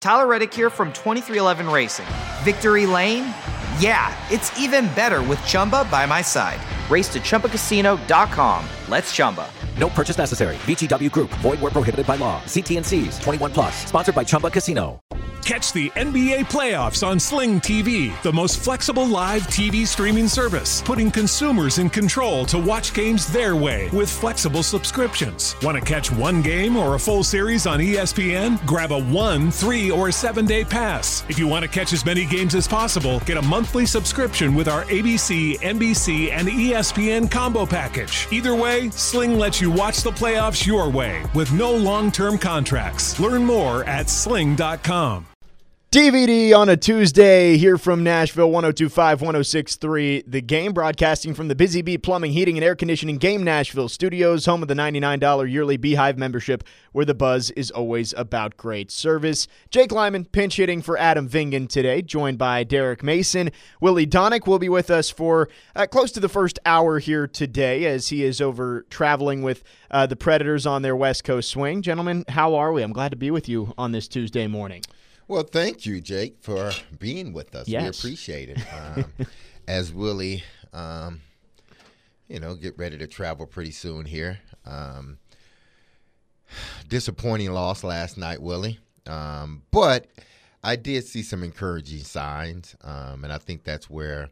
Tyler Reddick here from 2311 Racing. Victory Lane? Yeah, it's even better with Chumba by my side. Race to ChumbaCasino.com. Let's Chumba. No purchase necessary. VGW Group. Void where prohibited by law. See T&Cs. 21 plus. Sponsored by Chumba Casino. Catch the NBA playoffs on Sling TV, the most flexible live TV streaming service, putting consumers in control to watch games their way with flexible subscriptions. Want to catch one game or a full series on ESPN? Grab a 1, 3, or 7-day pass. If you want to catch as many games as possible, get a monthly subscription with our ABC, NBC, and ESPN combo package. Either way, Sling lets you watch the playoffs your way with no long-term contracts. Learn more at sling.com. DVD on a Tuesday here from Nashville, 102.5, 106.3. The Game, broadcasting from the Busy Bee Plumbing, Heating, and Air Conditioning Game Nashville studios, home of the $99 yearly Beehive membership, where the buzz is always about great service. Jake Lyman pinch hitting for Adam Vingan today, joined by Derek Mason. Willie Donick will be with us for close to the first hour here today, as he is over traveling with the Predators on their West Coast swing. Gentlemen, how are we? I'm glad to be with you on this Tuesday morning. Well, thank you, Jake, for being with us. Yes. We appreciate it. As Willie, get ready to travel pretty soon here. Disappointing loss last night, Willie. But I did see some encouraging signs, and I think that's where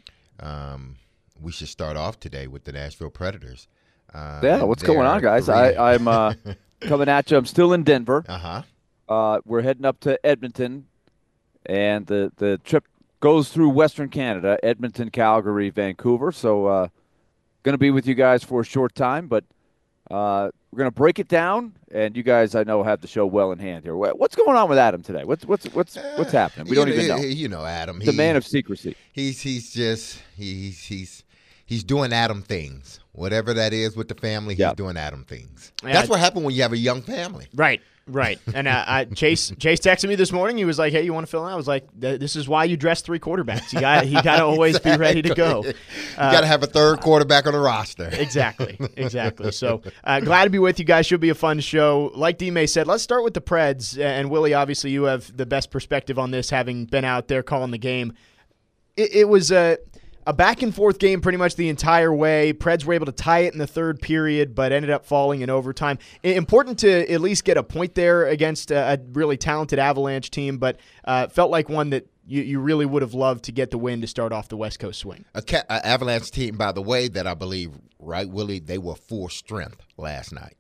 we should start off today with the Nashville Predators. What's going on, guys? I'm coming at you. I'm still in Denver. Uh-huh. We're heading up to Edmonton, and the trip goes through Western Canada, Edmonton, Calgary, Vancouver. So going to be with you guys for a short time, but we're going to break it down, and you guys, I know, have the show well in hand here. What's going on with Adam today? What's happening? We don't even know. You know Adam. The man of secrecy. He's doing Adam things. Whatever that is with the family, he's doing Adam things. That's what happened when you have a young family. Right. And Chase texted me this morning. He was like, "Hey, you want to fill in?" I was like, "This is why you dress three quarterbacks. You got to always be ready to go. You got to have a third quarterback on the roster." Exactly. So glad to be with you guys. Should be a fun show. Like D-May said, let's start with the Preds. And Willie, obviously, you have the best perspective on this, having been out there calling the game. It was a back-and-forth game pretty much the entire way. Preds were able to tie it in the third period, but ended up falling in overtime. Important to at least get a point there against a really talented Avalanche team, but felt like one that you really would have loved to get the win to start off the West Coast swing. A Avalanche team, by the way, that I believe, right, Willie, they were full strength last night.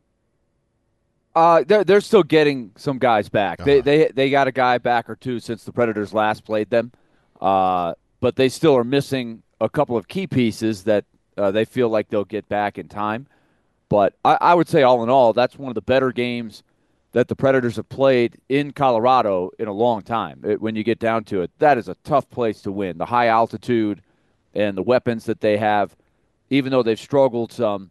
They're still getting some guys back. Uh-huh. They got a guy back or two since the Predators last played them. But they still are missing a couple of key pieces that they feel like they'll get back in time. But I would say all in all, that's one of the better games that the Predators have played in Colorado in a long time. When you get down to it, that is a tough place to win. The high altitude and the weapons that they have, even though they've struggled some,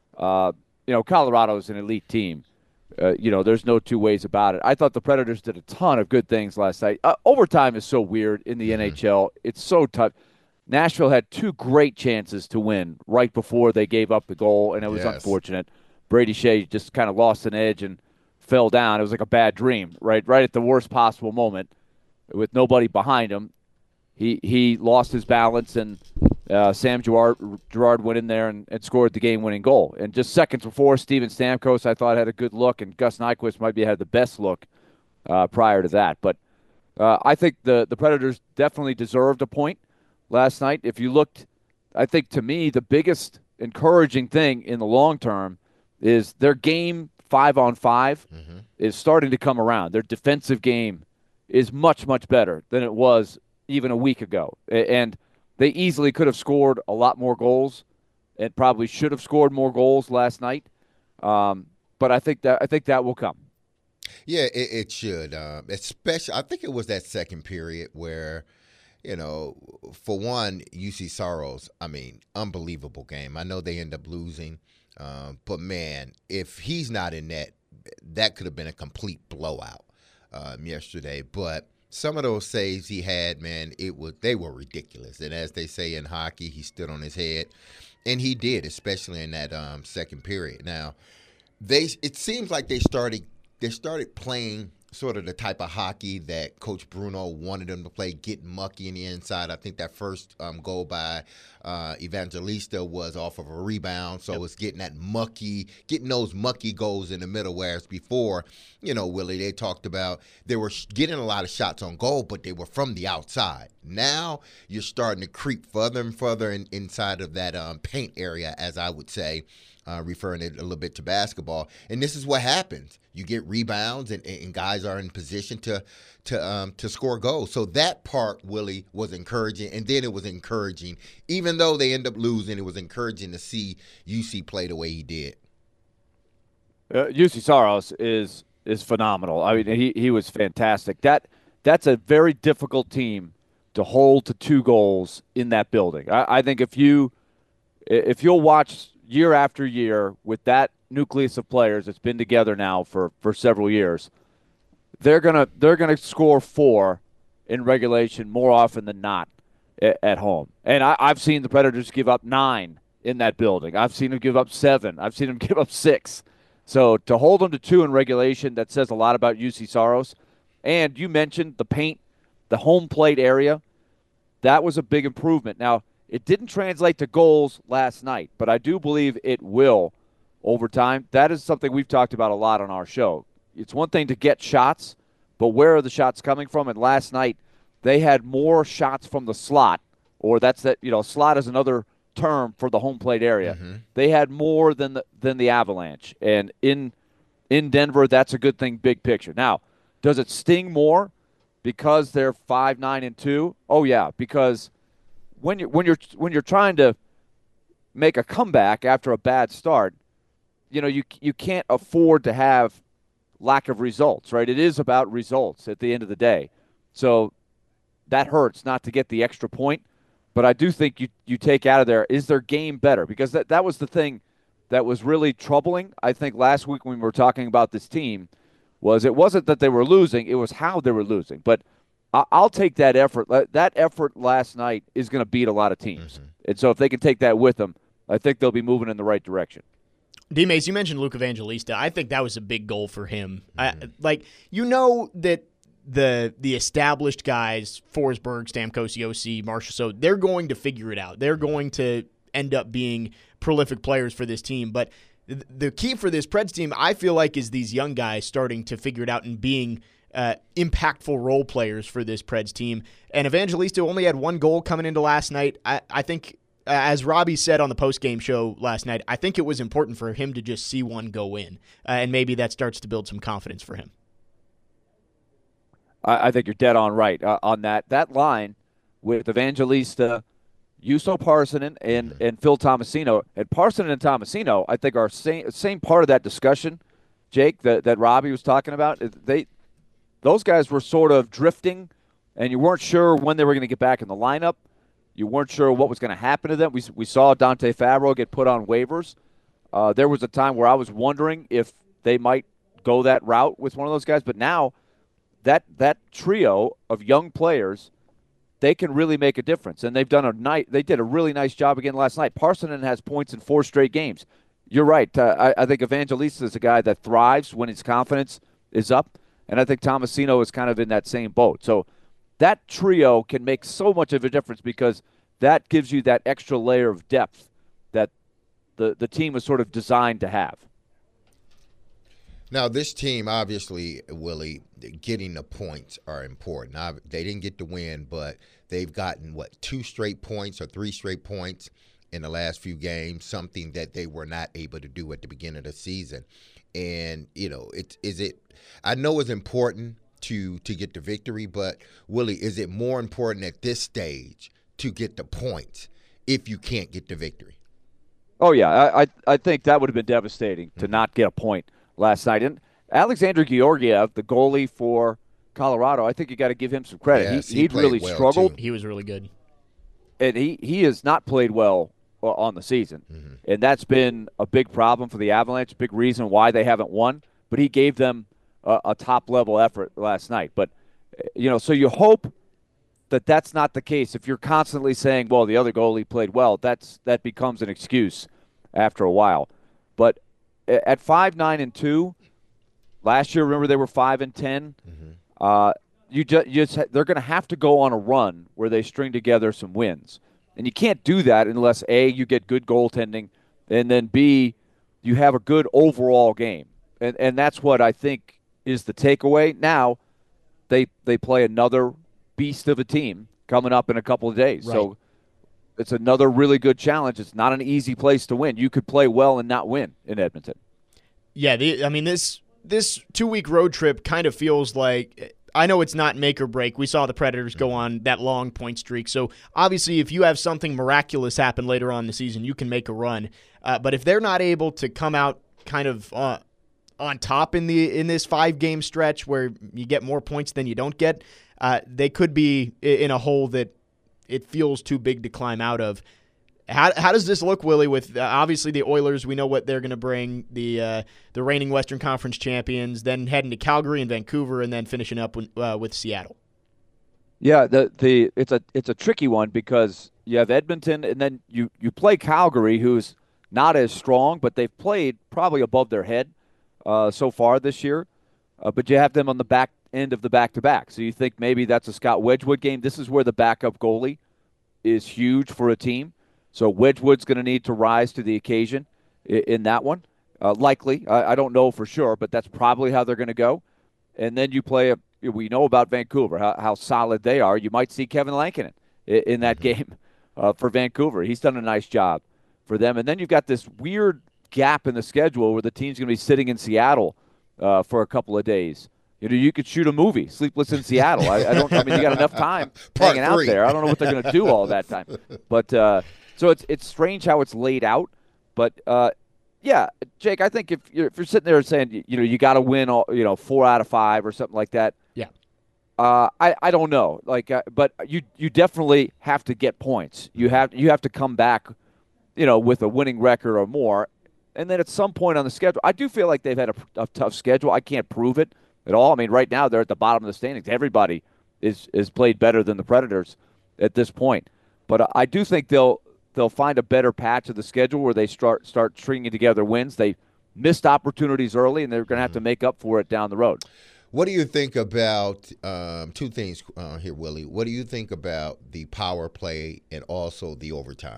Colorado is an elite team. There's no two ways about it. I thought the Predators did a ton of good things last night. Overtime is so weird in the NHL. It's so tough. Nashville had two great chances to win right before they gave up the goal, and it was unfortunate. Brady Shea just kind of lost an edge and fell down. It was like a bad dream, right at the worst possible moment with nobody behind him. He lost his balance, and Sam Girard went in there and scored the game-winning goal. And just seconds before, Steven Stamkos, I thought, had a good look, and Gus Nyquist might have had the best look prior to that. But I think the Predators definitely deserved a point last night. If you looked, I think, to me, the biggest encouraging thing in the long term is their game 5-on-5 is starting to come around. Their defensive game is much, much better than it was even a week ago. And they easily could have scored a lot more goals and probably should have scored more goals last night. But I think that will come. Yeah, it should. Especially, I think it was that second period where, for one, UC Saros, unbelievable game. I know they end up losing. But, man, if he's not in net, that could have been a complete blowout yesterday. But some of those saves he had, man, they were ridiculous. And as they say in hockey, he stood on his head. And he did, especially in that second period. Now, it seems like they started playing sort of the type of hockey that Coach Bruno wanted them to play, getting mucky in the inside. I think that first goal by Evangelista was off of a rebound, so it's getting those mucky goals in the middle, whereas before, Willie, they talked about they were getting a lot of shots on goal, but they were from the outside. Now you're starting to creep further and further inside of that paint area, as I would say, referring it a little bit to basketball. And this is what happens. You get rebounds, and guys are in position to score goals. So that part, Willie, was encouraging. And then it was encouraging, even though they end up losing, it was encouraging to see UC play the way he did. UC Saros is phenomenal. I mean, he was fantastic. That's a very difficult team to hold to 2 goals in that building. I think if you'll watch year after year with that nucleus of players that's been together now for several years, they're gonna score 4 in regulation more often than not at home. And I've seen the Predators give up 9 in that building. I've seen them give up 7. I've seen them give up 6. So to hold them to 2 in regulation, that says a lot about UC Saros. And you mentioned the paint, the home plate area. That was a big improvement. Now, it didn't translate to goals last night, but I do believe it will over time. That is something we've talked about a lot on our show. It's one thing to get shots, but where are the shots coming from? And last night, they had more shots from the slot, or slot is another term for the home plate area. Mm-hmm. They had more than the Avalanche. And in Denver, that's a good thing, big picture. Now, does it sting more because they're 5-9-2? Oh yeah, because when you're trying to make a comeback after a bad start, you can't afford to have lack of results, right? It is about results at the end of the day. So that hurts not to get the extra point, but I do think you take out of there, is their game better? Because that was the thing that was really troubling, I think, last week when we were talking about this team, was it wasn't that they were losing, it was how they were losing. But I'll take that effort. That effort last night is going to beat a lot of teams. Mm-hmm. And so if they can take that with them, I think they'll be moving in the right direction. D-Mace, you mentioned Luke Evangelista. I think that was a big goal for him. Mm-hmm. That the established guys, Forsberg, Stamkos, Yossi, Marchessault, they're going to figure it out. They're going to end up being prolific players for this team. But the key for this Preds team, I feel like, is these young guys starting to figure it out and being impactful role players for this Preds team. And Evangelista only had 1 goal coming into last night. I think, as Robbie said on the post-game show last night, I think it was important for him to just see 1 go in. And maybe that starts to build some confidence for him. I think you're dead on right on that. That line with Evangelista, Juuso Parssinen, and Phil Tomasino. And Parssinen and Tomasino, I think, are same part of that discussion, Jake, that Robbie was talking about. Those guys were sort of drifting, and you weren't sure when they were going to get back in the lineup. You weren't sure what was going to happen to them. We saw Dante Favreau get put on waivers. There was a time where I was wondering if they might go that route with one of those guys. But now that trio of young players, they can really make a difference. And they've done they did a really nice job again last night. Parssinen has points in 4 straight games. You're right. I think Evangelista is a guy that thrives when his confidence is up. And I think Tomasino is kind of in that same boat. So that trio can make so much of a difference because that gives you that extra layer of depth that the team was sort of designed to have. Now, this team, obviously, Willie, getting the points are important. They didn't get the win, but they've gotten, 2 straight points or 3 straight points in the last few games, something that they were not able to do at the beginning of the season. And, I know it's important to get the victory, but, Willie, is it more important at this stage to get the points if you can't get the victory? Oh, yeah. I think that would have been devastating to not get a point last night. And Alexander Georgiev, the goalie for Colorado, I think you got to give him some credit. Yes, he'd really struggled. Too. He was really good. And he has not played well on the season. Mm-hmm. And that's been a big problem for the Avalanche, a big reason why they haven't won. But he gave them a top-level effort last night. But, so you hope that that's not the case. If you're constantly saying, well, the other goalie played well, that becomes an excuse after a while. But at 5-9-2, Last year, remember they were 5-10. They're going to have to go on a run where they string together some wins, and you can't do that unless A, you get good goaltending, and then B, you have a good overall game, and that's what I think is the takeaway. Now, they play another beast of a team coming up in a couple of days, so it's another really good challenge. It's not an easy place to win. You could play well and not win in Edmonton. Yeah, this 2-week road trip kind of feels like, I know it's not make or break. We saw the Predators go on that long point streak. So obviously if you have something miraculous happen later on in the season, you can make a run. But if they're not able to come out kind of on top in this 5-game stretch where you get more points than you don't get, they could be in a hole that it feels too big to climb out of. How does this look, Willie, with obviously the Oilers? We know what they're going to bring, the reigning Western Conference champions, then heading to Calgary and Vancouver, and then finishing up with Seattle. Yeah, it's a tricky one because you have Edmonton, and then you play Calgary, who's not as strong, but they've played probably above their head so far this year. But you have them on the back end of the back-to-back. So you think maybe that's a Scott Wedgwood game. This is where the backup goalie is huge for a team. So Wedgwood's going to need to rise to the occasion in that one. Likely. I don't know for sure, but that's probably how they're going to go. And then you play we know about Vancouver, how solid they are. You might see Kevin Lankinen in that game for Vancouver. He's done a nice job for them. And then you've got this weird gap in the schedule where the team's going to be sitting in Seattle for a couple of days. You could shoot a movie, Sleepless in Seattle. I mean, you got enough time hanging out there. I don't know what they're going to do all that time. But so it's strange how it's laid out. But yeah, Jake, I think if you're sitting there saying you got to win 4 out of 5 or something like that. Yeah. I don't know. But you definitely have to get points. You have to come back, with a winning record or more. And then at some point on the schedule, I do feel like they've had a tough schedule. I can't prove it at all. I mean, right now they're at the bottom of the standings. Everybody is played better than the Predators at this point. But I do think they'll find a better patch of the schedule where they start stringing together wins. They missed opportunities early, and they're going to have to make up for it down the road. What do you think about two things here, Willie? What do you think about the power play and also the overtime?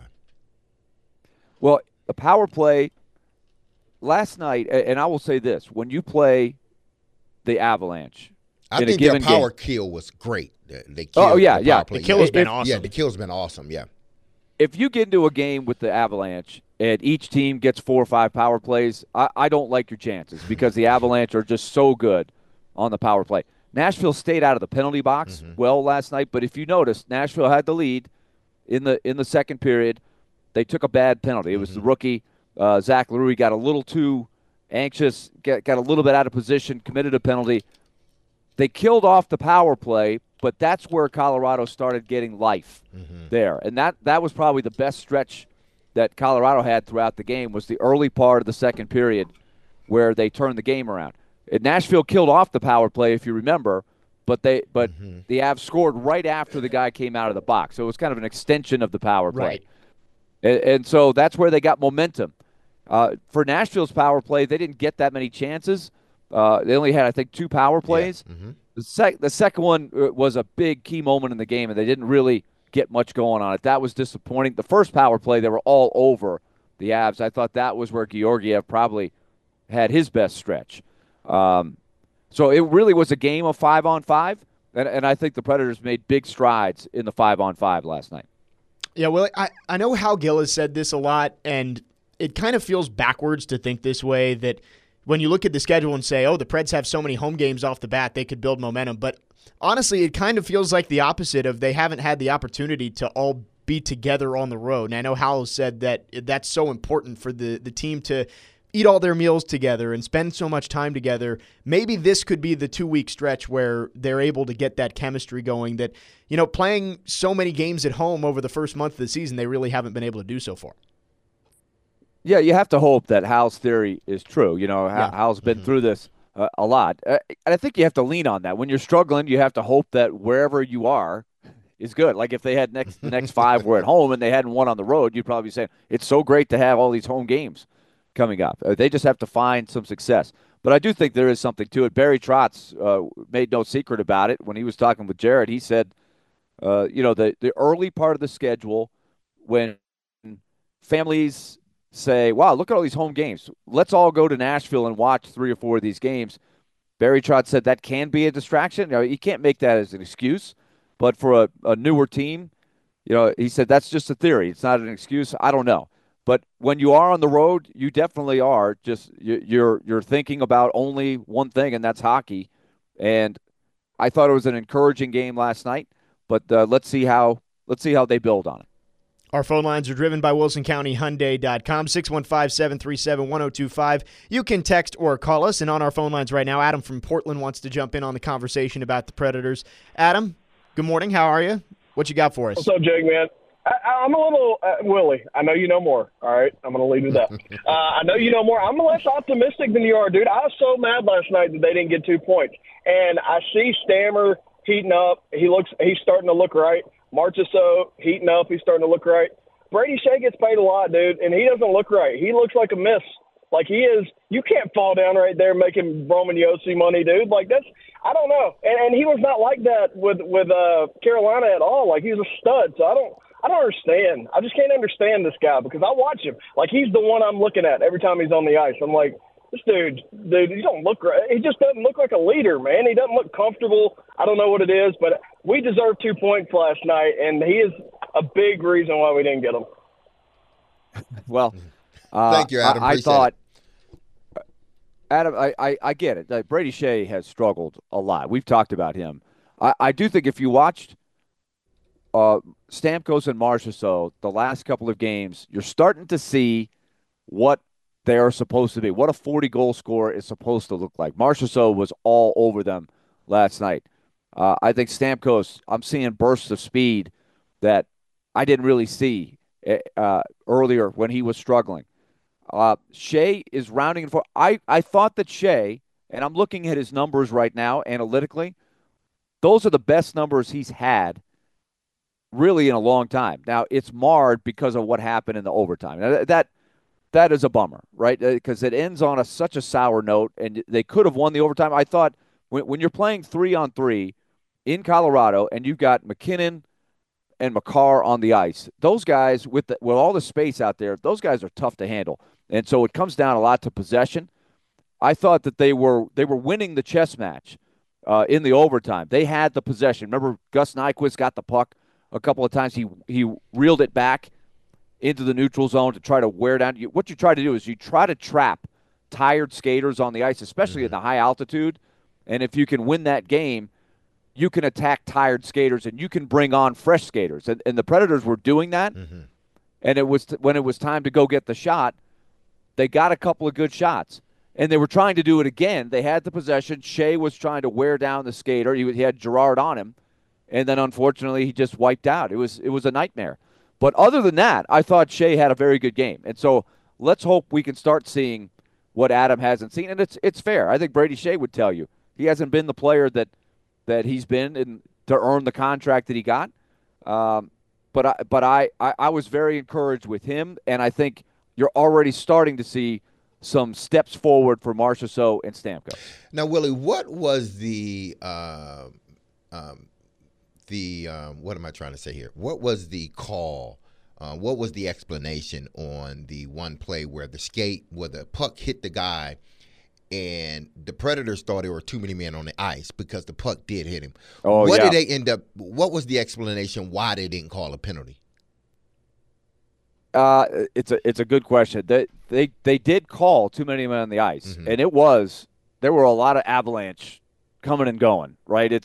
Well, the power play last night, and I will say this, when you play the Avalanche, I think their power kill was great. They killed the kill has been awesome. Yeah, the kill's been awesome, yeah. If you get into a game with the Avalanche and each team gets 4 or 5 power plays, I don't like your chances because the Avalanche are just so good on the power play. Nashville stayed out of the penalty box well last night, but if you notice, Nashville had the lead in the second period. They took a bad penalty. It was the rookie, Zach Larue, got a little too anxious, got a little bit out of position, committed a penalty. They killed off the power play, but that's where Colorado started getting life there. And that was probably the best stretch that Colorado had throughout the game was the early part of the second period where they turned the game around. And Nashville killed off the power play, if you remember, but the Avs scored right after the guy came out of the box. So it was kind of an extension of the power play. Right. And so that's where they got momentum. For Nashville's power play, they didn't get that many chances. They only had, I think, 2 power plays. Yeah. The second one was a big key moment in the game, and they didn't really get much going on it. That was disappointing. The first power play, they were all over the Avs. I thought that was where Georgiev probably had his best stretch. So it really was a game of 5-on-5, and I think the Predators made big strides in the 5-on-5 last night. Yeah, well, I know Hal Gill has said this a lot, and it kind of feels backwards to think this way, that when you look at the schedule and say, oh, the Preds have so many home games off the bat, they could build momentum. But honestly, it kind of feels like the opposite of they haven't had the opportunity to all be together on the road. And I know Hal said that that's so important for the team to eat all their meals together and spend so much time together. Maybe this could be the 2-week stretch where they're able to get that chemistry going that, playing so many games at home over the first month of the season, they really haven't been able to do so far. Yeah, you have to hope that Hal's theory is true. Hal's been through this a lot. And I think you have to lean on that. When you're struggling, you have to hope that wherever you are is good. Like if they had the next 5 were at home and they hadn't won on the road, you'd probably be saying, it's so great to have all these home games coming up. They just have to find some success. But I do think there is something to it. Barry Trotz made no secret about it when he was talking with Jared. He said, the early part of the schedule when families say, wow, look at all these home games. Let's all go to Nashville and watch 3 or 4 of these games. Barry Trotz said that can be a distraction. You can't make that as an excuse. But for a newer team, he said that's just a theory. It's not an excuse. I don't know. But when you are on the road, you definitely are just you're thinking about only one thing, and that's hockey. And I thought it was an encouraging game last night. But let's see how they build on it. Our phone lines are driven by WilsonCountyHyundai.com, 615-737-1025. You can text or call us. And on our phone lines right now, Adam from Portland wants to jump in on the conversation about the Predators. Adam, good morning. How are you? What you got for us? What's up, Jake, man? I'm a little Willie, I know you know more. All right, I'm going to leave with that. I know you know more. I'm less optimistic than you are, dude. I was so mad last night that they didn't get 2 points. And I see Stammer heating up. He's starting to look right. Marchessault heating up. He's starting to look right. Brady Shea gets paid a lot, dude, and he doesn't look right. He looks like a miss. Like he is. You can't fall down right there making Roman Yossi money, dude. Like that's. I don't know. And he was not like that with Carolina at all. Like he was a stud. So I don't understand. I just can't understand this guy because I watch him. Like he's the one I'm looking at every time he's on the ice. I'm like, this dude, he don't look right. He just doesn't look like a leader, man. He doesn't look comfortable. I don't know what it is, but we deserved 2 points last night, and he is a big reason why we didn't get him. Well, thank you, Adam. I thought, Adam, I get it. Brady Shea has struggled a lot. We've talked about him. I do think if you watched Stamkos and Marchessault the last couple of games, you're starting to see what they are supposed to be, what a 40-goal scorer is supposed to look like. Marchessault was all over them last night. I think Stamkos, I'm seeing bursts of speed that I didn't really see earlier when he was struggling. Shea is rounding it for. I thought that Shea, and I'm looking at his numbers right now analytically, those are the best numbers he's had really in a long time. Now, it's marred because of what happened in the overtime. Now, that is a bummer, right? Because it ends on such a sour note, and they could have won the overtime. I thought when you're playing 3-on-3 in Colorado and you've got McKinnon and Makar on the ice, those guys with all the space out there, those guys are tough to handle. And so it comes down a lot to possession. I thought that they were winning the chess match in the overtime. They had the possession. Remember, Gus Nyquist got the puck a couple of times. He reeled it back into the neutral zone to try to wear down. What you try to do is you try to trap tired skaters on the ice, especially at the high altitude. And if you can win that game, you can attack tired skaters and you can bring on fresh skaters. And the Predators were doing that. Mm-hmm. And it was when it was time to go get the shot, they got a couple of good shots. And they were trying to do it again. They had the possession. Shea was trying to wear down the skater. He had Girard on him. And then, unfortunately, he just wiped out. It was a nightmare. But other than that, I thought Shea had a very good game. And so let's hope we can start seeing what Adam hasn't seen. And it's fair. I think Brady Shea would tell you. He hasn't been the player that he's been to earn the contract that he got. But I was very encouraged with him, and I think you're already starting to see some steps forward for Marchessault and Stamkos. Now, Willie, what was the what am I trying to say here? What was the call? What was the explanation on the one play where the puck hit the guy and the Predators thought there were too many men on the ice because the puck did hit him? What did they end up? What was the explanation why they didn't call a penalty? It's a good question. They did call too many men on the ice, mm-hmm. and there were a lot of avalanche coming and going. Right?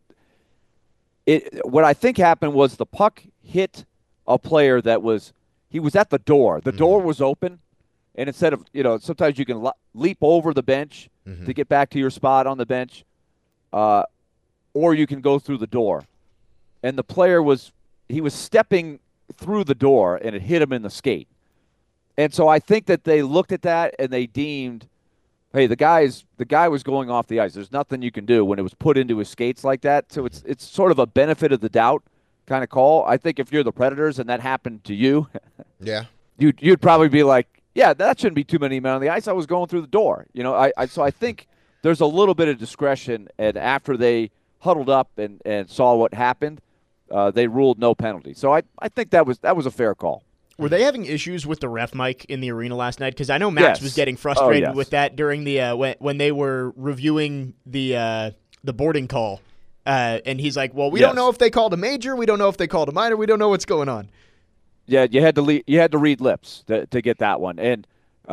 What I think happened was the puck hit a player that was at the door. The mm-hmm. door was open, and instead of sometimes you can leap over the bench mm-hmm. to get back to your spot on the bench, or you can go through the door. And the player was stepping through the door, and it hit him in the skate. And so I think that they looked at that and they deemed, hey, the guy was going off the ice. There's nothing you can do when it was put into his skates like that. So it's sort of a benefit of the doubt kind of call. I think if you're the Predators and that happened to you, yeah, you'd probably be like, Yeah, that shouldn't be too many men on the ice. I was going through the door. So I think there's a little bit of discretion, and after they huddled up and saw what happened, they ruled no penalty. So I think that was a fair call. Were they having issues with the ref mic in the arena last night? Because I know Max was getting frustrated with that during the when they were reviewing the boarding call, and he's like, "Well, we don't know if they called a major, we don't know if they called a minor, we don't know what's going on." Yeah, you had to read lips to get that one, and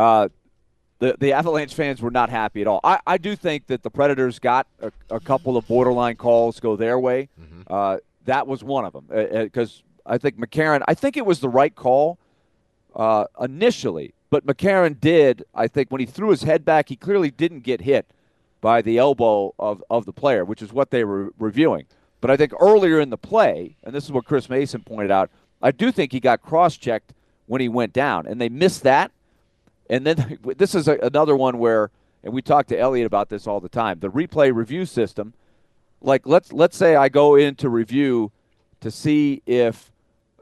the Avalanche fans were not happy at all. I do think that the Predators got a couple of borderline calls go their way. Mm-hmm. That was one of them because I think McCarron. I think it was the right call initially, but McCarron did. I think when he threw his head back, he clearly didn't get hit by the elbow of the player, which is what they were reviewing. But I think earlier in the play, and this is what Chris Mason pointed out, I do think he got cross-checked when he went down, and they missed that. And then this is another one where, and we talk to Elliot about this all the time, the replay review system. Like let's say I go into review to see if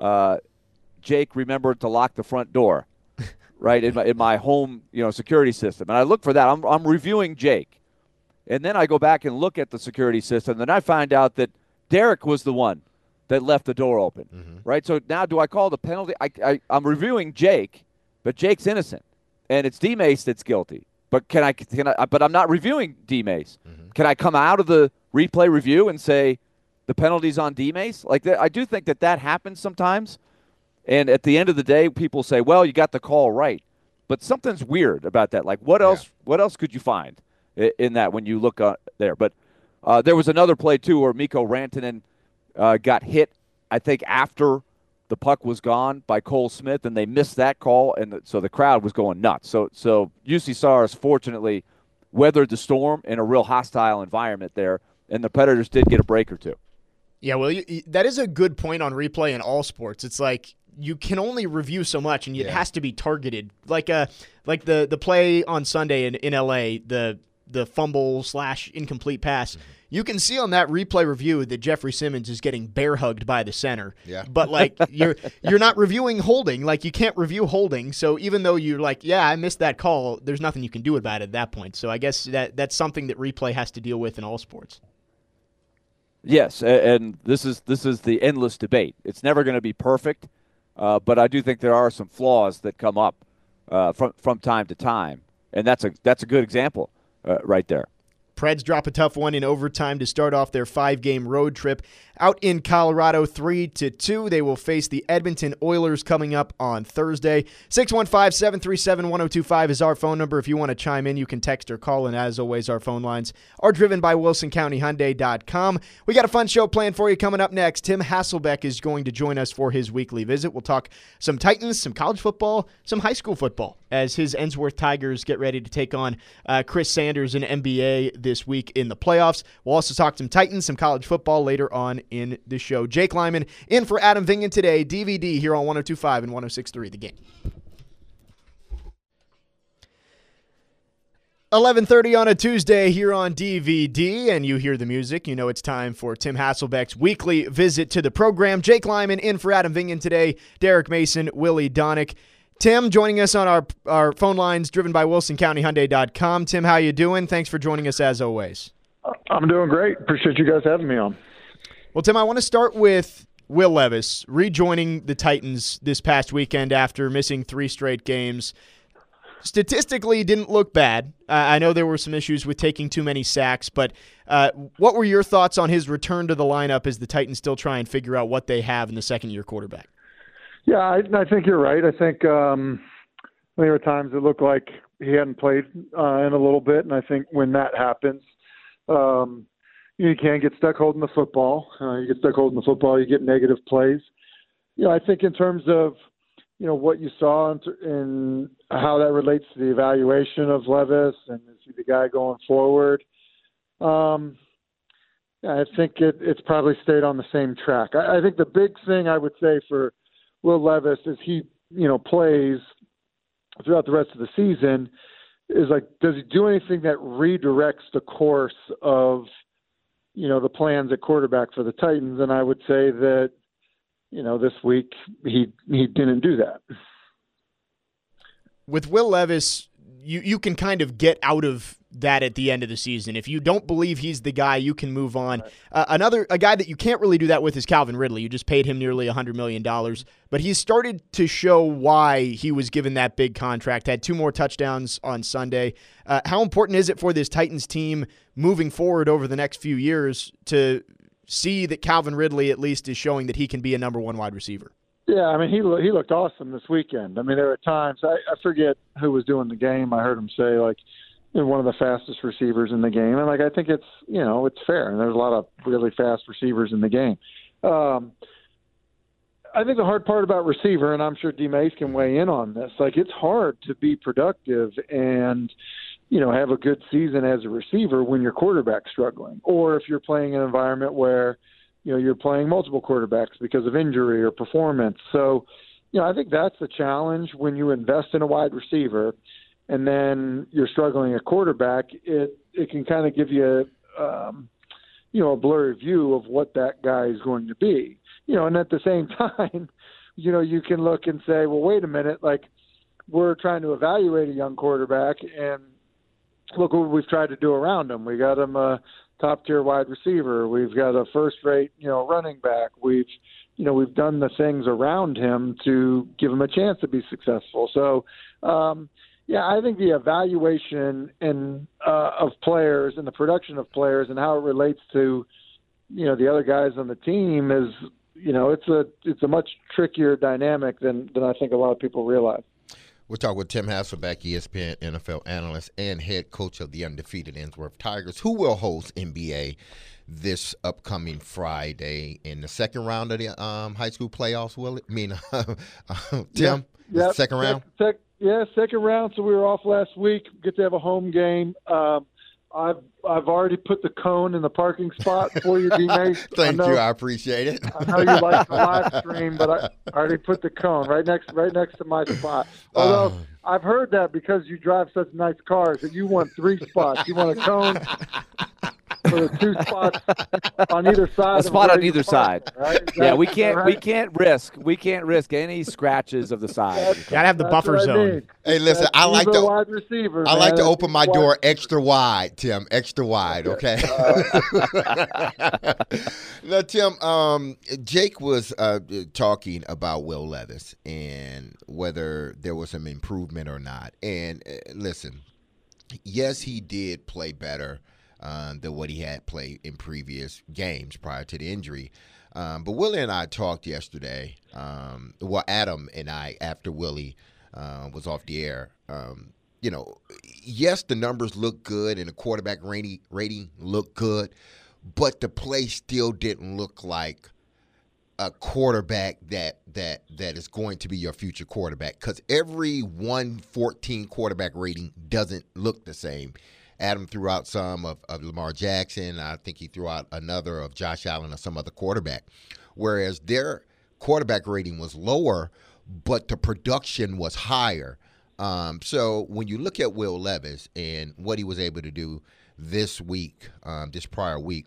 Jake remembered to lock the front door, right, in my home security system, and I look for that. I'm reviewing Jake, and then I go back and look at the security system, and then I find out that Derek was the one that left the door open, right? So now do I call the penalty? I'm reviewing Jake, but Jake's innocent, and it's D-Mace that's guilty. But can I? But I'm not reviewing D-Mace. Mm-hmm. Can I come out of the replay review and say the penalty's on D-Mace? Like I do think that happens sometimes, and at the end of the day, people say, "Well, you got the call right," but something's weird about that. Like what else? What else could you find in that when you look there? But there was another play too where Mikko Rantanen got hit, I think, after the puck was gone by Cole Smith, and they missed that call, and so the crowd was going nuts. So UC Saros fortunately weathered the storm in a real hostile environment there, and the Predators did get a break or two. Yeah, well, that is a good point on replay in all sports. It's like you can only review so much, and it has to be targeted. Like the play on Sunday in LA, the fumble / incomplete pass. Mm-hmm. You can see on that replay review that Jeffrey Simmons is getting bear hugged by the center. Yeah. But like you're not reviewing holding. Like you can't review holding. So even though you're like, yeah, I missed that call, there's nothing you can do about it at that point. So I guess that's something that replay has to deal with in all sports. Yes, and this is the endless debate. It's never going to be perfect, but I do think there are some flaws that come up from time to time, and that's a good example right there. Preds drop a tough one in overtime to start off their 5-game road trip. Out in Colorado, 3-2. They will face the Edmonton Oilers coming up on Thursday. 615-737-1025 is our phone number. If you want to chime in, you can text or call. And as always, our phone lines are driven by WilsonCountyHyundai.com. We got a fun show planned for you coming up next. Tim Hasselbeck is going to join us for his weekly visit. We'll talk some Titans, some college football, some high school football as his Ensworth Tigers get ready to take on Chris Sanders in NBA this week in the playoffs. We'll also talk some Titans, some college football later on in the show. Jake Lyman in for Adam Vingan today. DVD here on 102.5 and 106.3 The Game. 11:30 on a Tuesday here on DVD, and you hear the music. You know it's time for Tim Hasselbeck's weekly visit to the program. Jake Lyman in for Adam Vingan today. Derek Mason, Willie Donick. Tim joining us on our phone lines driven by WilsonCountyHyundai.com. Tim, how you doing? Thanks for joining us as always. I'm doing great. Appreciate you guys having me on. Well, Tim, I want to start with Will Levis rejoining the Titans this past weekend after missing 3 straight games. Statistically, didn't look bad. I know there were some issues with taking too many sacks, but what were your thoughts on his return to the lineup as the Titans still try and figure out what they have in the second-year quarterback? Yeah, I think you're right. I think there were times it looked like he hadn't played in a little bit, and I think when that happens, you can't get stuck holding the football. You get stuck holding the football, you get negative plays. I think in terms of what you saw in how that relates to the evaluation of Levis and is the guy going forward, I think it's probably stayed on the same track. I think the big thing I would say for Will Levis is he plays throughout the rest of the season is like, does he do anything that redirects the course of the plans at quarterback for the Titans? And I would say that this week he didn't do that. with Will Levis, you can kind of get out of that at the end of the season. If you don't believe he's the guy, you can move on. A guy that you can't really do that with is Calvin Ridley. You just paid him nearly $100 million, but he's started to show why he was given that big contract, had 2 more touchdowns on Sunday. How important is it for this Titans team moving forward over the next few years to see that Calvin Ridley at least is showing that he can be a number 1 wide receiver? Yeah, I mean, he looked awesome this weekend. I mean, there were times, I forget who was doing the game. I heard him say, like, one of the fastest receivers in the game. And, like, I think it's, it's fair. And there's a lot of really fast receivers in the game. I think the hard part about receiver, and I'm sure D. Mace can weigh in on this, like, it's hard to be productive and, have a good season as a receiver when your quarterback's struggling. Or if you're playing in an environment where, you're playing multiple quarterbacks because of injury or performance. So, I think that's the challenge when you invest in a wide receiver and then you're struggling at quarterback. It can kind of give you, a blurry view of what that guy is going to be. And at the same time, you can look and say, well, wait a minute, like we're trying to evaluate a young quarterback and look what we've tried to do around him. We got him a top-tier wide receiver. We've got a first-rate, running back. We've done the things around him to give him a chance to be successful. So, I think the evaluation of players and the production of players and how it relates to, the other guys on the team is, it's a much trickier dynamic than I think a lot of people realize. We'll talk with Tim Hasselbeck, ESPN NFL analyst and head coach of the undefeated Innsworth Tigers, who will host NBA this upcoming Friday in the second round of the high school playoffs. Will it? I mean, Tim, yeah, second round? Second round. So we were off last week. Get to have a home game. I've already put the cone in the parking spot for you, D-Mace. Thank you. I appreciate it. I know you like the live stream, but I already put the cone right next to my spot. Although I've heard that because you drive such nice cars that you want 3 spots. You want a cone for the 2 spots on either side. A spot on either side. Right? Yeah, we can't risk any scratches of the side. Gotta have the buffer zone. Hey, listen, I like wide receiver, to open my door extra wide, Tim, extra wide. Okay. Now, Tim, Jake was talking about Will Levis and whether there was some improvement or not. And listen, yes, he did play better than what he had played in previous games prior to the injury. But Willie and I talked yesterday. Adam and I, after Willie was off the air, yes, the numbers look good and the quarterback rating looked good, but the play still didn't look like a quarterback that is going to be your future quarterback, because every 114 quarterback rating doesn't look the same. Adam threw out some of Lamar Jackson. I think he threw out another of Josh Allen or some other quarterback, whereas their quarterback rating was lower, but the production was higher. So when you look at Will Levis and what he was able to do this week, this prior week,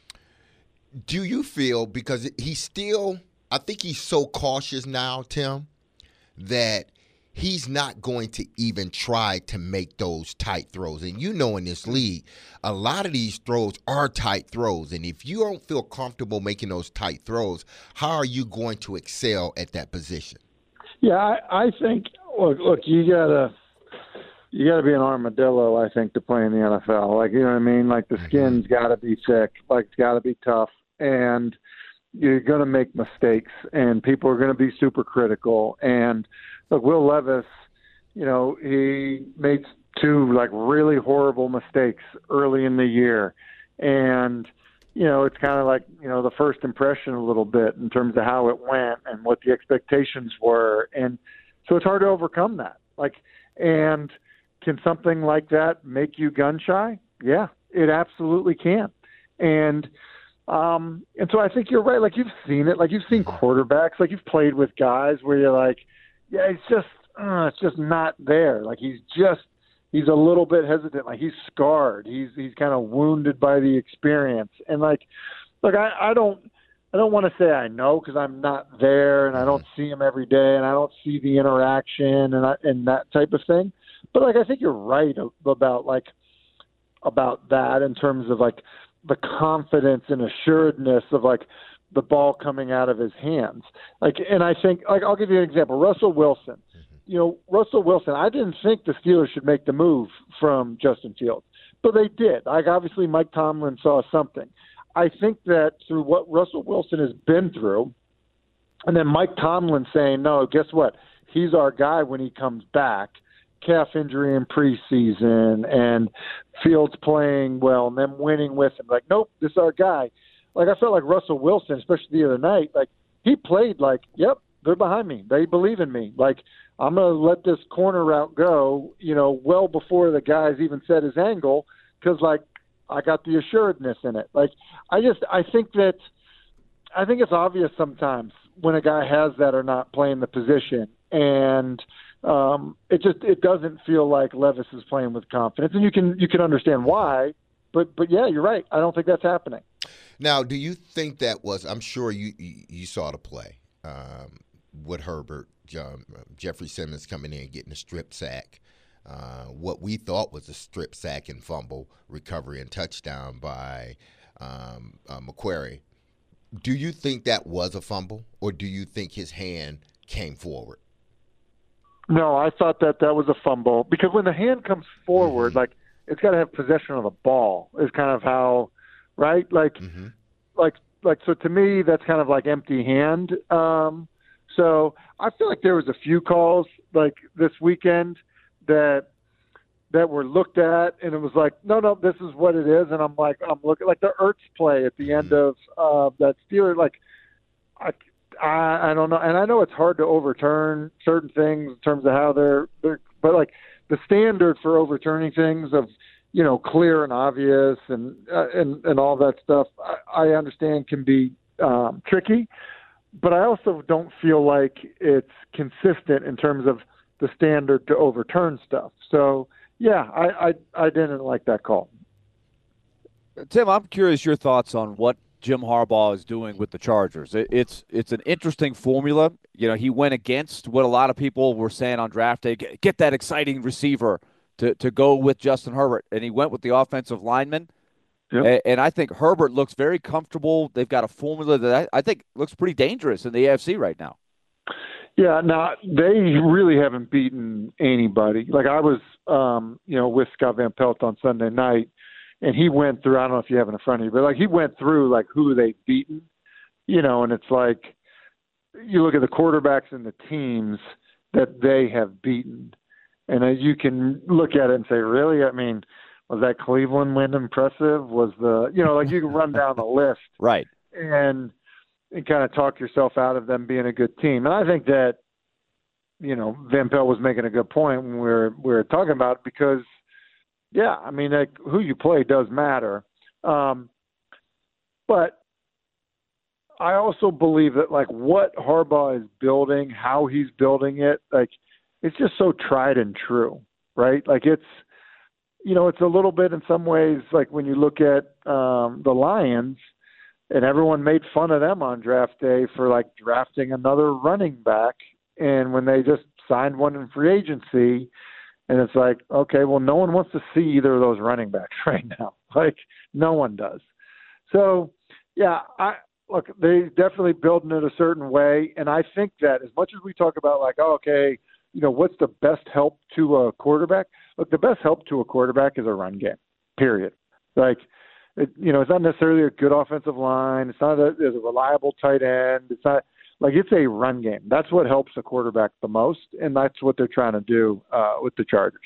do you feel, because I think he's so cautious now, Tim, that he's not going to even try to make those tight throws. And in this league, a lot of these throws are tight throws. And if you don't feel comfortable making those tight throws, how are you going to excel at that position? Yeah, I think, look, you gotta be an armadillo, I think, to play in the NFL. Like, you know what I mean? Like, the skin's got to be thick. Like, it's got to be tough. And you're going to make mistakes. And people are going to be super critical. And, look, Will Levis, he made 2, like, really horrible mistakes early in the year. And, it's kind of like, the first impression a little bit in terms of how it went and what the expectations were. And so it's hard to overcome that. And can something like that make you gun shy? Yeah, it absolutely can. And so I think you're right. Like, you've seen it. Like, you've seen quarterbacks. Like, you've played with guys where you're like, yeah, it's just not there. Like, he's a little bit hesitant. Like, he's scarred. He's kind of wounded by the experience. And, like, look, I don't I don't want to say I know because I'm not there and I don't see him every day and I don't see the interaction and that type of thing. But like I think you're right about that in terms of like the confidence and assuredness of like the ball coming out of his hands. Like, and I think like I'll give you an example. Russell Wilson. Russell Wilson. I didn't think the Steelers should make the move from Justin Fields, but they did. Like obviously, Mike Tomlin saw something. I think that through what Russell Wilson has been through, and then Mike Tomlin saying, no, guess what? He's our guy when he comes back. Calf injury in preseason and Fields playing well and them winning with him. Like, nope, this is our guy. Like, I felt like Russell Wilson, especially the other night, like, he played like, yep, they're behind me. They believe in me. Like, I'm going to let this corner route go, well before the guys even set his angle because, like, I got the assuredness in it. Like, I think it's obvious sometimes when a guy has that or not playing the position. And it doesn't feel like Levis is playing with confidence. And you can understand why. But yeah, you're right. I don't think that's happening. Now, do you think that was – I'm sure you saw the play with Herbert, Jeffrey Simmons coming in, getting a strip sack. What we thought was a strip sack and fumble recovery and touchdown by McQuarrie. Do you think that was a fumble, or do you think his hand came forward? No, I thought that was a fumble because when the hand comes forward, like it's got to have possession of the ball is kind of how, right? Like, so to me, that's kind of like empty hand. So I feel like there was a few calls like this weekend that were looked at and it was like, no, this is what it is. And I'm looking like the Ertz play at the end of that Steelers, like I don't know. And I know it's hard to overturn certain things in terms of how they're but like the standard for overturning things of, clear and obvious and all that stuff, I understand can be tricky, but I also don't feel like it's consistent in terms of the standard to overturn stuff. So yeah, I didn't like that call. Tim, I'm curious your thoughts on what Jim Harbaugh is doing with the Chargers. It's an interesting formula. He went against what a lot of people were saying on draft day. Get that exciting receiver to go with Justin Herbert, and he went with the offensive lineman. Yep. And I think Herbert looks very comfortable. They've got a formula that I think looks pretty dangerous in the AFC right now. Yeah, now they really haven't beaten anybody. Like I was, with Scott Van Pelt on Sunday night, and he went through. I don't know if you have it in front of you, but like he went through like who they've beaten, and it's like you look at the quarterbacks and the teams that they have beaten, and you can look at it and say, really? I mean, was that Cleveland win impressive? Was like you can run down the list, right? And kind of talk yourself out of them being a good team. And I think that, Van Pelt was making a good point when we were talking about it because, yeah, I mean, like, who you play does matter. But I also believe that, like, what Harbaugh is building, how he's building it, like, it's just so tried and true, right? Like, it's a little bit in some ways, like when you look at the Lions, and everyone made fun of them on draft day for like drafting another running back. And when they just signed one in free agency, and it's like, okay, well, no one wants to see either of those running backs right now. Like no one does. So yeah, they definitely building it a certain way. And I think that as much as we talk about like, oh, okay, what's the best help to a quarterback? Look, the best help to a quarterback is a run game, period. Like, it's not necessarily a good offensive line. It's not there's a reliable tight end. It's not like it's a run game. That's what helps a quarterback the most, and that's what they're trying to do with the Chargers.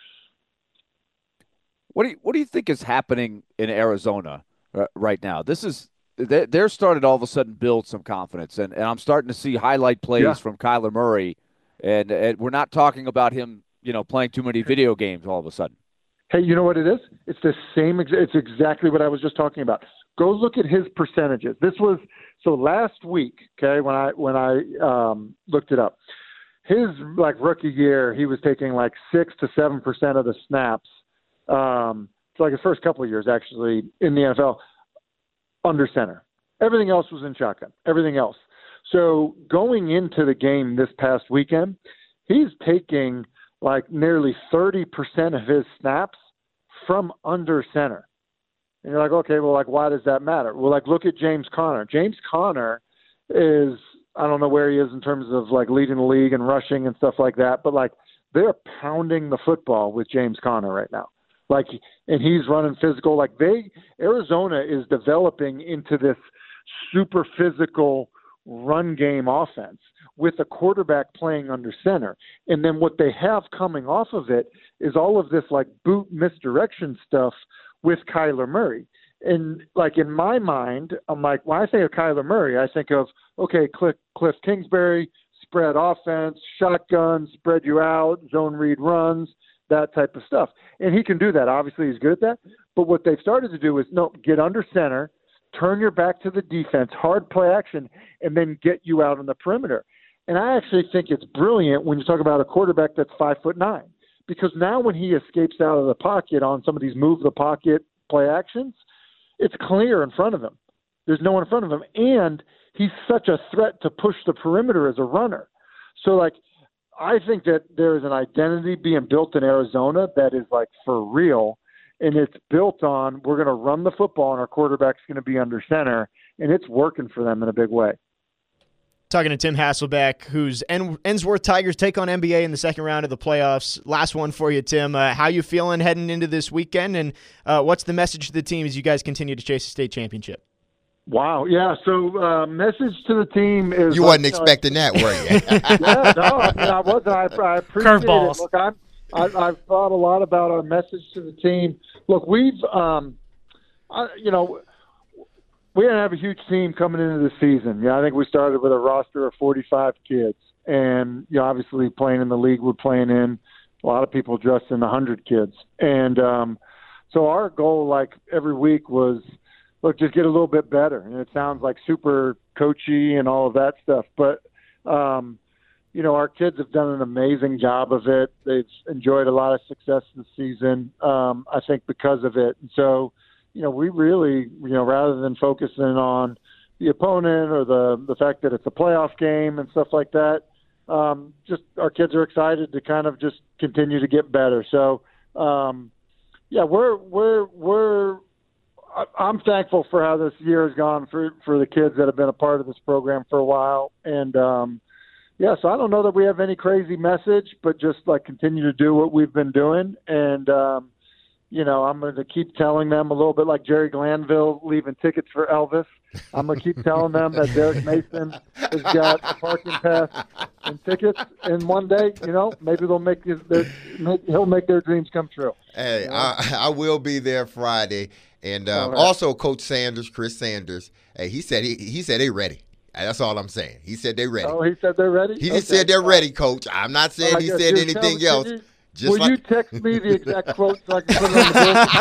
What do you think is happening in Arizona right now? They're starting to all of a sudden build some confidence, and I'm starting to see highlight plays from Kyler Murray, and we're not talking about him, playing too many video games all of a sudden. Hey, you know what it is? It's the same. It's exactly what I was just talking about. Go look at his percentages. This was so last week. Okay, when I looked it up, his like rookie year, he was taking like 6 to 7% of the snaps. So like his first couple of years actually in the NFL under center, Everything else was in shotgun. Everything else. So going into the game this past weekend, he's taking like nearly 30% of his snaps from under center. And you're like, okay, well, like, why does that matter? Well, like, look at James Conner. James Conner is, I don't know where he is in terms of like leading the league and rushing and stuff like that, but like they're pounding the football with James Conner right now. Like, and he's running physical. Like Arizona is developing into this super physical run game offense with a quarterback playing under center. And then what they have coming off of it is all of this like boot misdirection stuff with Kyler Murray. And like in my mind, I'm like, when I think of Kyler Murray, I think of, okay, Cliff Kingsbury, spread offense, shotgun, spread you out, zone read runs, that type of stuff. And he can do that. Obviously, he's good at that. But what they've started to do is, no, get under center, turn your back to the defense, hard play action, and then get you out on the perimeter. And I actually think it's brilliant when you talk about a quarterback that's 5'9", because now when he escapes out of the pocket on some of these move the pocket play actions, it's clear in front of him. There's no one in front of him. And he's such a threat to push the perimeter as a runner. So, like, I think that there is an identity being built in Arizona that is, like, for real. And it's built on, we're going to run the football and our quarterback's going to be under center. And it's working for them in a big way. Talking to Tim Hasselbeck, whose Ensworth Tigers take on NBA in the second round of the playoffs. Last one for you, Tim. How you feeling heading into this weekend, and what's the message to the team as you guys continue to chase the state championship? Wow, yeah. So message to the team is... You wasn't expecting that, were you? Yeah, no, I mean, I wasn't. I appreciate Curveballs. it. Look, I've thought a lot about our message to the team. Look, we've, we didn't have a huge team coming into the season. Yeah, I think we started with a roster of 45 kids. And, obviously playing in the league we're playing in, a lot of people just in 100 kids. And so our goal, like every week, was, look, just get a little bit better. And it sounds like super coachy and all of that stuff. But, our kids have done an amazing job of it. They've enjoyed a lot of success this season, I think, because of it. And so, we really, rather than focusing on the opponent or the fact that it's a playoff game and stuff like that, just our kids are excited to kind of just continue to get better. So, I'm thankful for how this year has gone for the kids that have been a part of this program for a while. And, so I don't know that we have any crazy message, but just like continue to do what we've been doing. And, I'm going to keep telling them a little bit like Jerry Glanville leaving tickets for Elvis. I'm going to keep telling them that Derek Mason has got a parking pass and tickets. And one day, maybe he'll make their dreams come true. Hey, I will be there Friday. And also Coach Chris Sanders, hey, he said they ready. That's all I'm saying. He said they're ready. Oh, he said they're ready? He just said they're ready, Coach. I'm not saying he said anything else. Will you text me the exact quote so I can put it on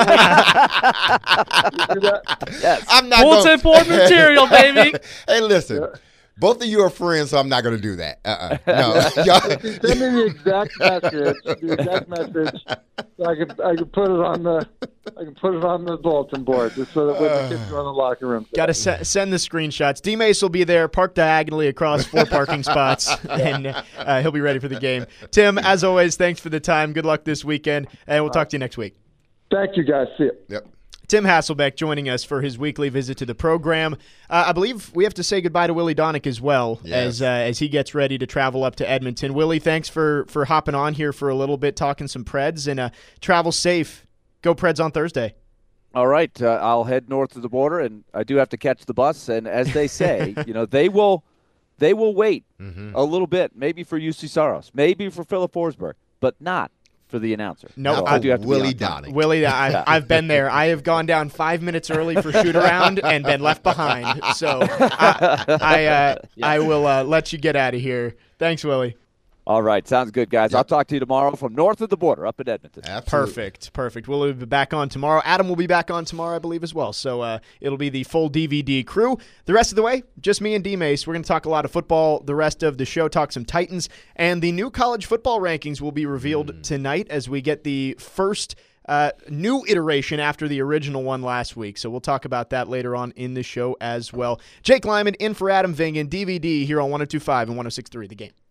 the board? You do that? Yes. I'm not Bulletin board material, baby. Hey, listen. Both of you are friends, so I'm not going to do that. No. Send me the exact message, so I can put it on the bulletin board, just so that when the kids go in the locker room. Got to send the screenshots. D-Mace will be there, parked diagonally across 4 parking spots, and he'll be ready for the game. Tim, as always, thanks for the time. Good luck this weekend, and we'll talk to you next week. Thank you, guys. See you. Yep. Tim Hasselbeck joining us for his weekly visit to the program. I believe we have to say goodbye to Willie Donick as well, yes, as he gets ready to travel up to Edmonton. Willie, thanks for hopping on here for a little bit, talking some Preds, and travel safe. Go Preds on Thursday. All right, I'll head north of the border, and I do have to catch the bus. And as they say, they will wait a little bit, maybe for UC Saros, maybe for Philip Forsberg, but not for the announcer. No, so I do have to Willie Donick. Willie, I've been there. I have gone down 5 minutes early for shoot around and been left behind. So I will let you get out of here. Thanks, Willie. All right, sounds good, guys. Yep. I'll talk to you tomorrow from north of the border up in Edmonton. Absolutely. Perfect. We'll be back on tomorrow. Adam will be back on tomorrow, I believe, as well. So it'll be the full DVD crew. The rest of the way, just me and D-Mace. We're going to talk a lot of football the rest of the show, talk some Titans, and the new college football rankings will be revealed tonight as we get the first new iteration after the original one last week. So we'll talk about that later on in the show as well. Jake Lyman in for Adam Vingan, DVD here on 102.5 and 106.3 The Game.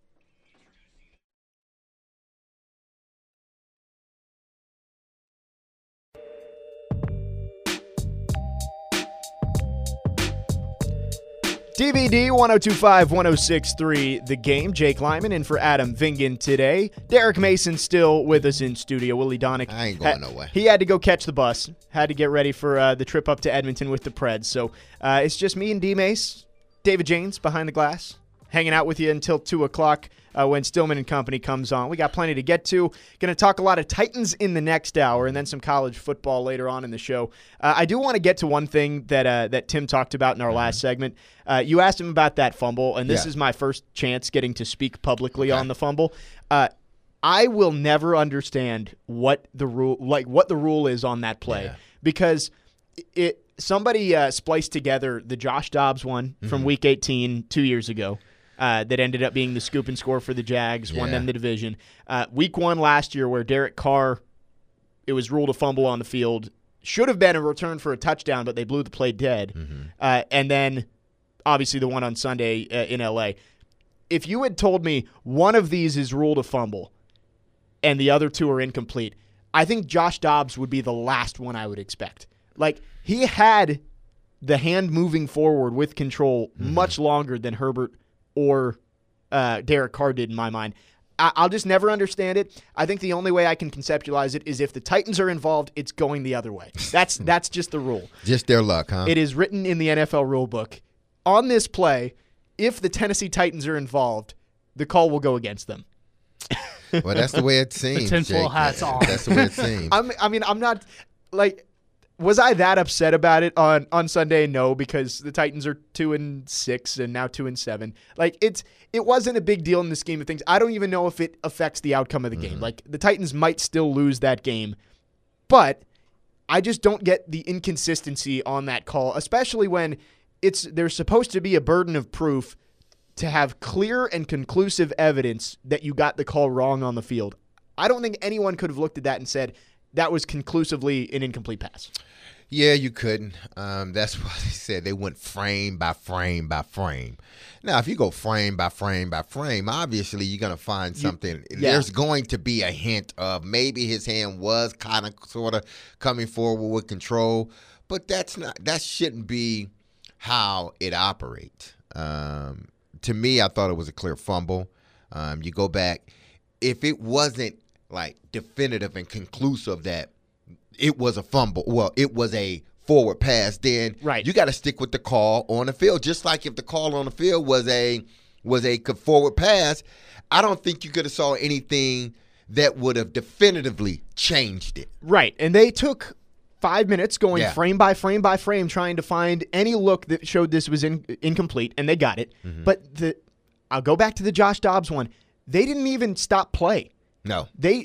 DVD 102.5, 106.3 The Game. Jake Lyman in for Adam Vingan today. Derek Mason still with us in studio. Willie Donick. I ain't going nowhere. He had to go catch the bus. Had to get ready for the trip up to Edmonton with the Preds. So it's just me and D-Mace, David Janes behind the glass, hanging out with you until 2 o'clock when Stillman and Company comes on. We got plenty to get to. Going to talk a lot of Titans in the next hour and then some college football later on in the show. I do want to get to one thing that Tim talked about in our last segment. You asked him about that fumble, and this is my first chance getting to speak publicly on the fumble. I will never understand what the rule is on that play because somebody spliced together the Josh Dobbs one from Week 18 2 years ago. That ended up being the scoop and score for the Jags, won them the division. Week 1 last year where Derek Carr, it was ruled a fumble on the field. Should have been a return for a touchdown, but they blew the play dead. And then, obviously, the one on Sunday in L.A. If you had told me one of these is ruled a fumble and the other two are incomplete, I think Josh Dobbs would be the last one I would expect. Like, he had the hand moving forward with control much longer than Herbert or Derek Carr did in my mind. I'll just never understand it. I think the only way I can conceptualize it is if the Titans are involved, it's going the other way. That's just the rule. Just their luck, huh? It is written in the NFL rule book. On this play, if the Tennessee Titans are involved, the call will go against them. Well, that's the way it seems. The tinfoil hats on. That's the way it seems. I'm not like. Was I that upset about it on Sunday? No, because the Titans are 2-6 and now 2-7. Like it wasn't a big deal in the scheme of things. I don't even know if it affects the outcome of the game. Like the Titans might still lose that game, but I just don't get the inconsistency on that call, especially when there's supposed to be a burden of proof to have clear and conclusive evidence that you got the call wrong on the field. I don't think anyone could have looked at that and said that was conclusively an incomplete pass. Yeah, you couldn't. That's why they said they went frame by frame by frame. Now, if you go frame by frame by frame, obviously you're going to find something. There's going to be a hint of maybe his hand was kind of sort of coming forward with control, but that shouldn't be how it operates. To me, I thought it was a clear fumble. You go back. If it wasn't like definitive and conclusive that it was a fumble, well, it was a forward pass, then you got to stick with the call on the field. Just like if the call on the field was a forward pass, I don't think you could have saw anything that would have definitively changed it. Right, and they took 5 minutes going frame by frame by frame trying to find any look that showed this was incomplete, and they got it. But I'll go back to the Josh Dobbs one. They didn't even stop play. No. They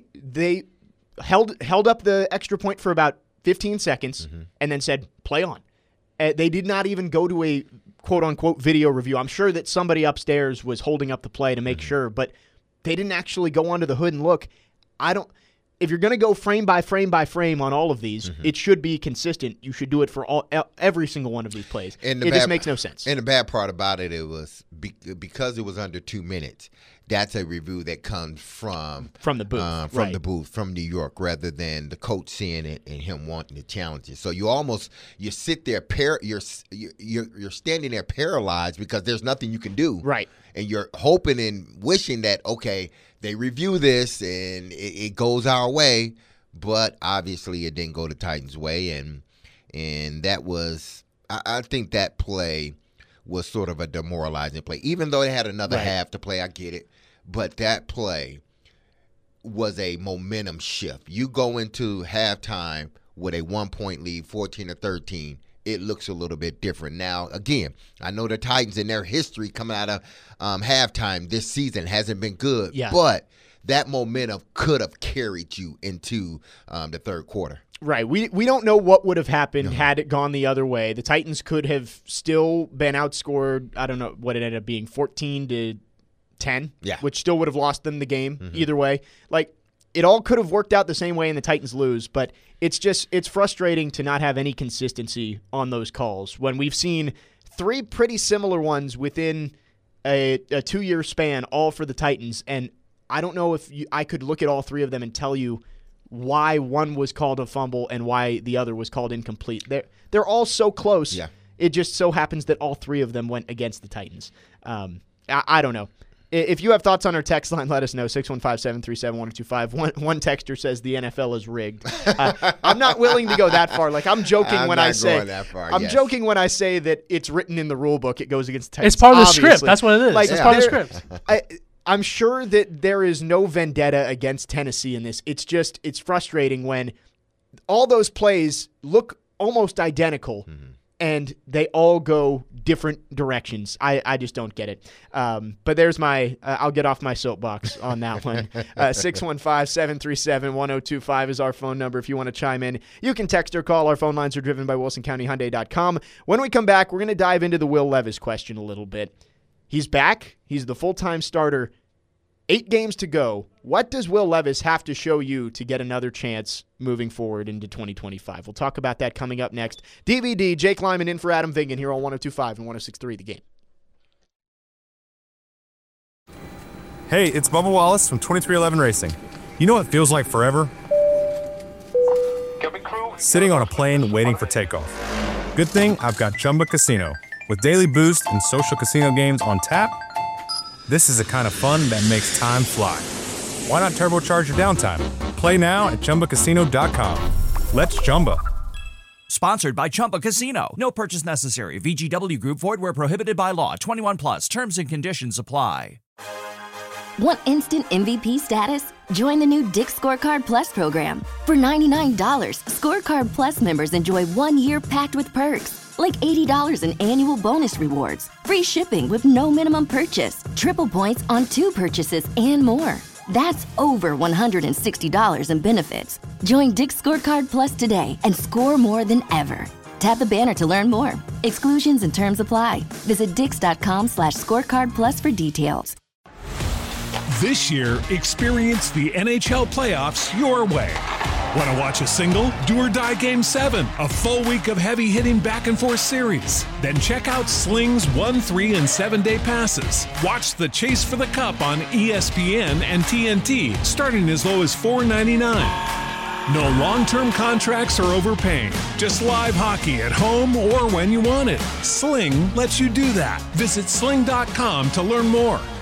held up the extra point for about 15 seconds and then said, play on. They did not even go to a quote-unquote video review. I'm sure that somebody upstairs was holding up the play to make sure, but they didn't actually go under the hood and look. If you're going to go frame by frame by frame on all of these, it should be consistent. You should do it for every single one of these plays. It just makes no sense. And the bad part about it was because it was under 2 minutes, that's a review that comes from the booth, the booth, from New York, rather than the coach seeing it and him wanting to challenge it. So you sit there, you're standing there paralyzed because there's nothing you can do, right? And you're hoping and wishing that they review this and it goes our way, but obviously it didn't go the Titans' way, and that was I think that play was sort of a demoralizing play. Even though they had another half to play, I get it. But that play was a momentum shift. You go into halftime with a 1-point lead, 14-13, it looks a little bit different. Now, again, I know the Titans in their history coming out of halftime this season hasn't been good, but that momentum could have carried you into the third quarter. Right. We don't know what would have happened had it gone the other way. The Titans could have still been outscored, I don't know what it ended up being, 14-10, which still would have lost them the game either way. Like, it all could have worked out the same way and the Titans lose, but it's frustrating to not have any consistency on those calls when we've seen 3 pretty similar ones within a 2-year span, all for the Titans. And I don't know if I could look at all 3 of them and tell you why one was called a fumble and why the other was called incomplete. They're all so close. Yeah. It just so happens that all 3 of them went against the Titans. I don't know. If you have thoughts on our text line, let us know, 615-737-1025. One texter says the NFL is rigged. I'm not willing to go that far. Like, I'm joking when I say joking when I say that it's written in the rule book. It goes against the Titans. It's part of the script. That's what it is. Like, it's part of the script. I'm sure that there is no vendetta against Tennessee in this. It's frustrating when all those plays look almost identical, and they all go different directions. I just don't get it. But there's I'll get off my soapbox on that one. 615-737-1025 is our phone number. If you want to chime in, you can text or call. Our phone lines are driven by WilsonCountyHyundai.com. When we come back, we're going to dive into the Will Levis question a little bit. He's back. He's the full-time starter. 8 games to go. What does Will Levis have to show you to get another chance moving forward into 2025? We'll talk about that coming up next. DVD, Jake Lyman in for Adam Vingan here on 102.5 and 106.3 The Game. Hey, it's Bubba Wallace from 2311 Racing. You know what feels like forever? Sitting on a plane waiting for takeoff. Good thing I've got Chumba Casino. With daily boost and social casino games on tap, this is the kind of fun that makes time fly. Why not turbocharge your downtime? Play now at ChumbaCasino.com. Let's Chumba. Sponsored by Chumba Casino. No purchase necessary. VGW Group. Void where prohibited by law. 21 plus. Terms and conditions apply. Want instant MVP status? Join the new Dick's Scorecard Plus program. For $99, Scorecard Plus members enjoy 1 year packed with perks. Like $80 in annual bonus rewards, free shipping with no minimum purchase, triple points on 2 purchases, and more. That's over $160 in benefits. Join Dick's Scorecard Plus today and score more than ever. Tap the banner to learn more. Exclusions and terms apply. Visit dix.com/scorecard plus for details. This year, experience the NHL playoffs your way. Want to watch a single? Do or die Game 7, a full week of heavy-hitting back-and-forth series. Then check out Sling's 1, 3, and 7-day passes. Watch the Chase for the Cup on ESPN and TNT, starting as low as $4.99. No long-term contracts or overpaying. Just live hockey at home or when you want it. Sling lets you do that. Visit sling.com to learn more.